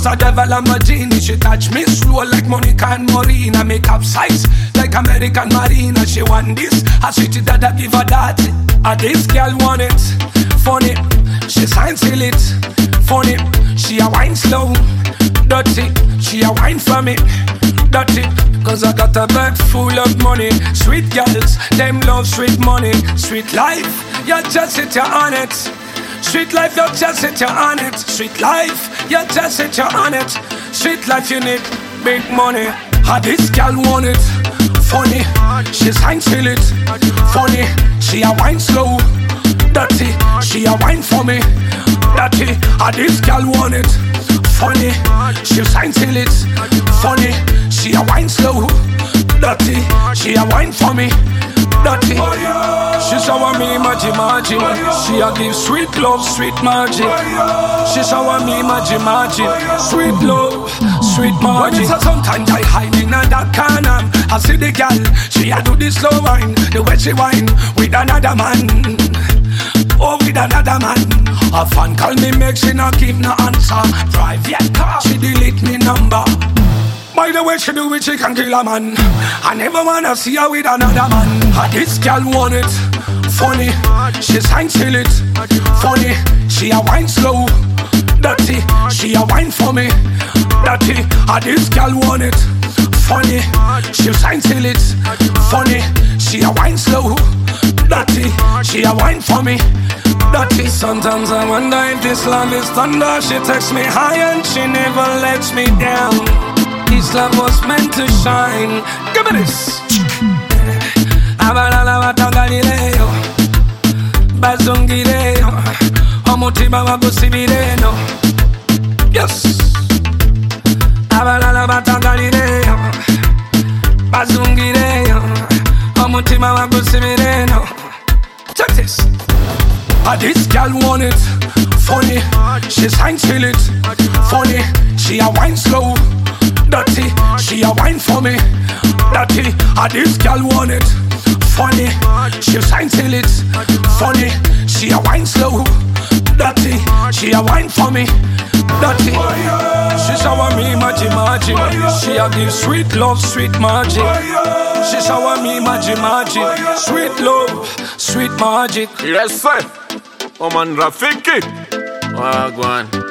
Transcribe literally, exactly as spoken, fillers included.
was a devil and a genie. She touch me slow like Monica and Maureen. I make up size like American Marina. She want this, I sweet it that I give her that. And this girl want it, funny. She sign seal it, funny. She a wine slow, dirty. She a wine for me, dirty. Cause I got a bag full of money. Sweet girls, them love sweet money. Sweet life, you just sit here on it. Sweet life, you just sit here on it. Sweet life, you just sit here on it. Sweet life, you need big money. How this girl want it, funny. She sign seal it, funny. She a wine slow, dirty. She a wine for me, dirty. How this girl want it, funny. She sign seal it, funny. She a wine slow, dirty. She a wine for me, dirty. She shower me magic magic. She a give sweet love, sweet magic. She shower me magic magic. Sweet love, sweet magic. So sometimes I hide in a dark corner. I see the girl, she a do the slow wine. The way she wine with another man. Oh, with another man. A fan call me, make she not give no answer. Private car, she delete me number. By the way she do it, she can kill a man. I never wanna see her with another man. And this girl want it, funny. She sign seal it, funny. She a wine slow, dirty. She a wine for me, dirty. And this girl want it, funny. She sign seal it, funny. She a wine slow, dirty. She a wine for me, dirty. Sometimes I wonder if this love is thunder. She takes me high and she never lets me down. This love was meant to shine. Give me this. Abalala Galileo, Bazungireo, Omotiba Wabusibireno. Yes. Abalala Galileo, Bazungireo, Omotiba Wabusibireno. Check this. Ah, this girl want it, funny. She sign seal it, funny. She a wine slow, dirty. She a wine for me, dirty. Ah, this girl want it, funny. She sign seal it, funny. She a wine slow, dirty. She a wine for me, dirty. She shower me magic magic. She a give sweet love, sweet magic. She shower me magic magic. Sweet love, sweet magic. Yes sir. Oman Rafiki. Wagwan.